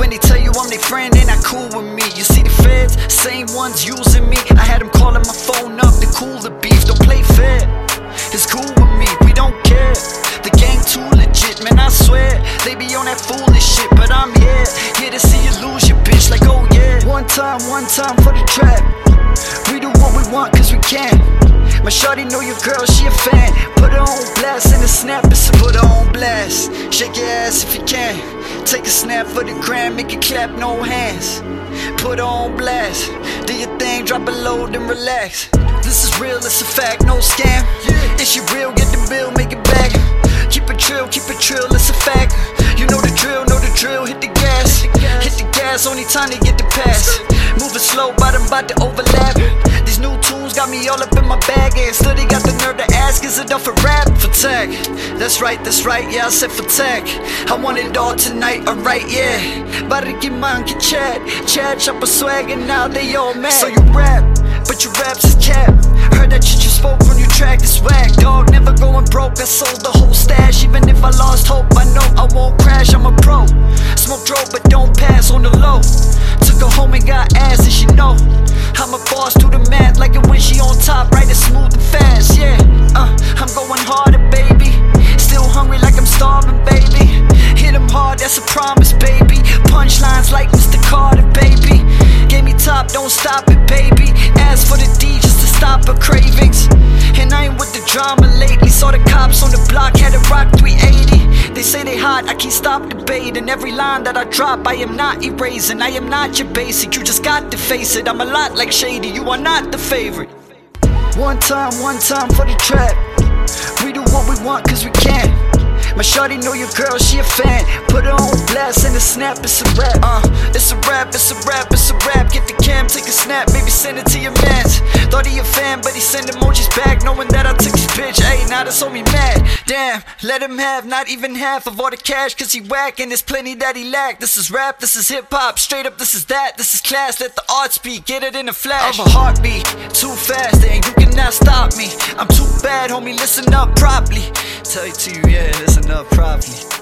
when they tell you I'm their friend, they not cool with me. You see the feds, same ones using me. I had them calling my phone up to cool the beef. Don't play fair, it's cool with me, we don't care. The gang too legit, man, I swear. They be on that foolish shit, but I'm here to see you lose your bitch, like oh yeah. One time for the trap. We do what we want cause we can. My shawty know your girl, she a fan. Put her on blast in the snap, it's a put her on blast. Shake your ass if you can. Take a snap for the gram, make it clap, no hands. Put her on blast. Do your thing, drop it low, then relax. This is real, it's a fact, no scam. Is she real, get the bill, make it back. Keep it trill, it's a fact. You know the drill, hit the gas. Hit the gas, only time to get the pass. Moving slow, but I'm about to overlap. These new tunes got me all up in my bag. And still they got the nerve to ask, is it done for rap? For tech, that's right, yeah, I said for tech. I want it all tonight, alright, yeah. About to get mine, get Chad, chop a swag and now they all mad. So you rap, but your raps is cap. Heard that you just spoke from your track, this whack. Dog, never going broke, I sold the whole stash. Even if I lost hope, I know I won't crash, I'm a pro. Smoke dope, but don't pass on the low. Took her home and got ass, and she know I'm a boss, do the math like it when she on top, right, it's smooth and fast, yeah. I'm going harder, baby. Still hungry like I'm starving, baby. Hit him hard, that's a promise, baby. Punchlines like Mr. Carter, baby. Gave me top, don't stop it, baby. Ask for the D just to stop her cravings. And I ain't with the drama lately. Saw the cops on the block, had a rock 380. They say they hot, I can't stop debating. Every line that I drop, I am not erasing. I am not your basic, you just got to face it. I'm a lot like Shady, you are not the favorite. One time for the trap. We do what we want cause we can. My shawty know your girl, she a fan. Put her on blast in the snap, it's a rap. It's a rap. Get the cam, take a snap, maybe send it to your mans. Thought he a fan, but he sent emojis back, knowing that I took his bitch. Ayy, now that's on me mad. Damn, let him have not even half of all the cash, cause he whack and there's plenty that he lack. This is rap, this is hip hop, straight up this is that. This is class, let the art speak, get it in a flash. Of a heartbeat, too fast and you cannot stop me. I'm too bad, homie, listen up properly. Tell you to you, yeah, listen up properly.